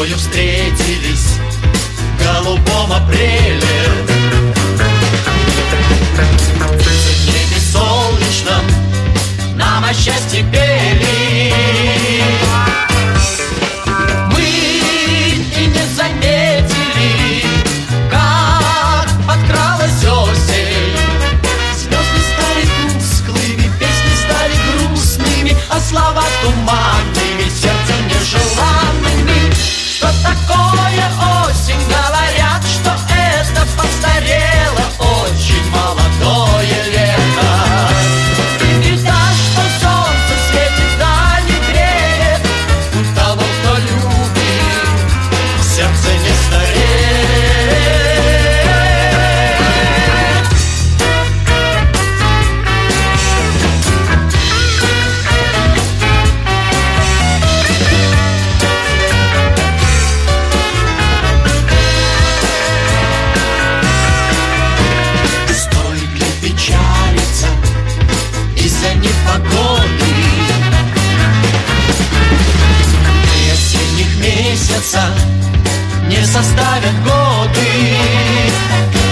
тобою встретились в голубом апреле. В небе солнечном нам о счастье пели. Мы и не заметили, как подкралась осень. Звезды стали тусклыми, песни стали грустными, а слова туманными, сердцем нежеланными. Что такое осень? Говорят, что это постарело очень молодое лето. И беда, что солнце светит, да не греет того, кто любит, сердце не стареет. Стоит ли печалиться из-за непогоды? Три осенних месяца не составят годы.